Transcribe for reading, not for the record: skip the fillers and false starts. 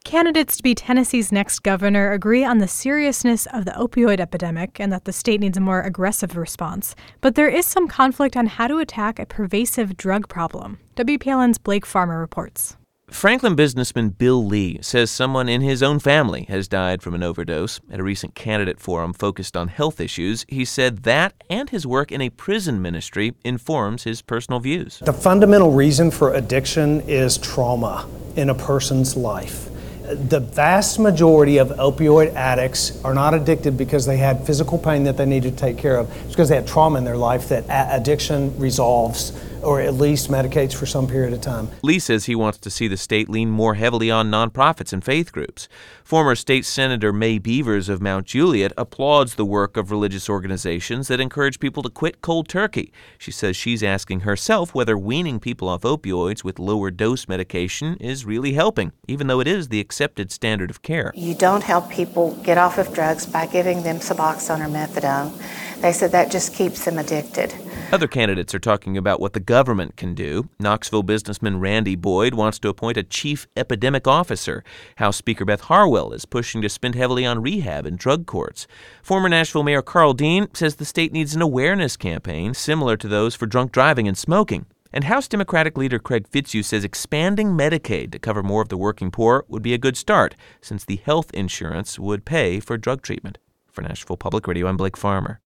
Candidates to be Tennessee's next governor agree on the seriousness of the opioid epidemic and that the state needs a more aggressive response. But there is some conflict on how to attack a pervasive drug problem. WPLN's Blake Farmer reports. Franklin businessman Bill Lee says someone in his own family has died from an overdose. At a recent candidate forum focused on health issues, he said that and his work in a prison ministry informs his personal views. The fundamental reason for addiction is trauma in a person's life. The vast majority of opioid addicts are not addicted because they had physical pain that they needed to take care of. It's because they had trauma in their life that addiction resolves or at least medicates for some period of time. Lee says he wants to see the state lean more heavily on nonprofits and faith groups. Former State Senator May Beavers of Mount Juliet applauds the work of religious organizations that encourage people to quit cold turkey. She says she's asking herself whether weaning people off opioids with lower dose medication is really helping, even though it is the accepted standard of care. You don't help people get off of drugs by giving them Suboxone or methadone. They said that just keeps them addicted. Other candidates are talking about what the government can do. Knoxville businessman Randy Boyd wants to appoint a chief epidemic officer. House Speaker Beth Harwell is pushing to spend heavily on rehab and drug courts. Former Nashville Mayor Carl Dean says the state needs an awareness campaign similar to those for drunk driving and smoking. And House Democratic leader Craig Fitzhugh says expanding Medicaid to cover more of the working poor would be a good start, since the health insurance would pay for drug treatment. For Nashville Public Radio, I'm Blake Farmer.